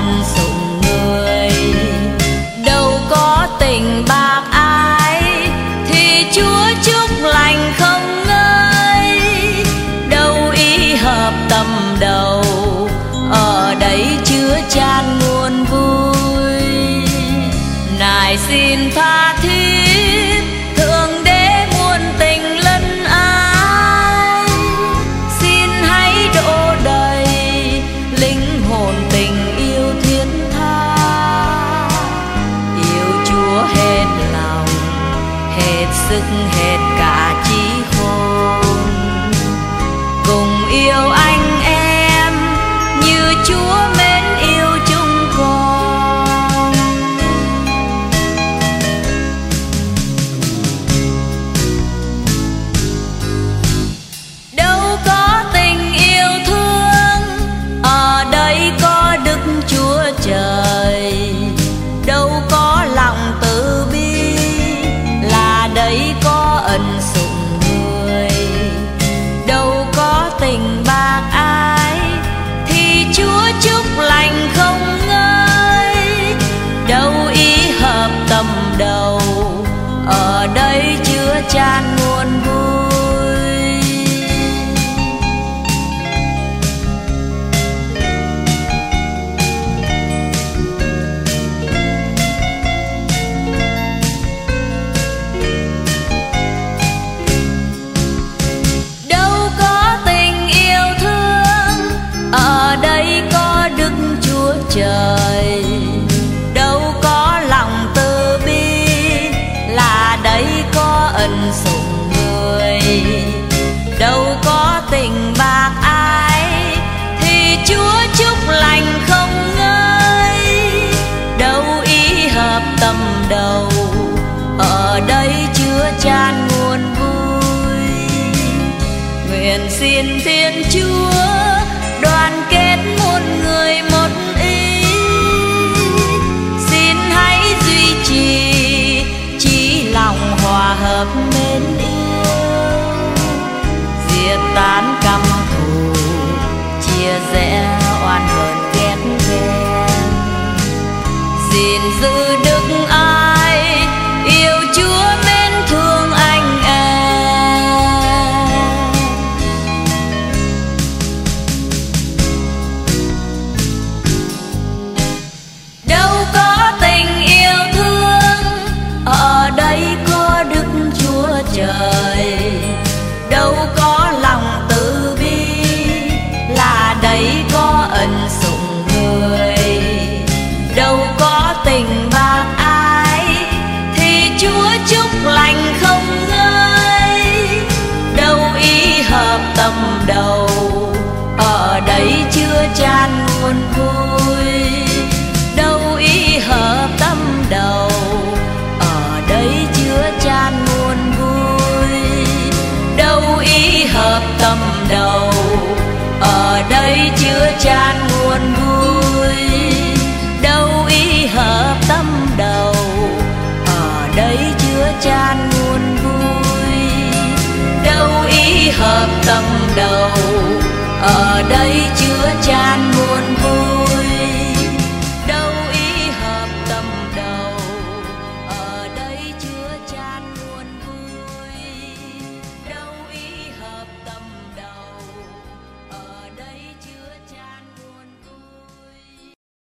ân sủng người. Đâu có tình bạc ai thì Chúa chúc lành không ngơi. Đâu ý hợp tâm đầu, ở đây chứa chan nguồn vui. Nài xin tha thiết Thượng Đế muôn tình lân ái, xin hãy đổ đầy linh hồn tình yêu thiết tha. Yêu Chúa hết lòng, hết sức, hết cả trí khôn, cùng yêu anh em như Chúa mến yêu chúng con. Đâu có tình yêu thương, ở đây có Đức Chúa Trời. Đâu có lòng từ bi, là đây có ân sủng người. Đâu có tình bạc ai thì Chúa chúc lành không ngơi. Đâu ý hợp tâm đầu, ở đây chứa chan nguồn vui. Đâu có tình yêu thương, ở đây có Đức Chúa Trời. Đâu có lòng từ bi, là đây có ân sủng người. Đâu có tình bạc ai thì Chúa chúc lành không ngơi. Đâu ý hợp tâm đầu, ở đây chứa chan nguồn vui. Nguyện xin Thiên Chúa đoàn kết muôn người một ý, xin hãy duy trì chí lòng hòa hợp mến yêu. Diệt tán căm thù, chia rẽ oan hờn ghét ghen, gìn giữ đức ai, yêu Chúa mến thương anh em. Đâu có tình yêu thương, ở đây có Đức Chúa Trời. Đâu có lòng từ bi, là đây có ân sủng người. Đâu có tình bạc ai thì Chúa chúc lành không ngơi. Đâu ý hợp tâm đầu, ở đây chứa chan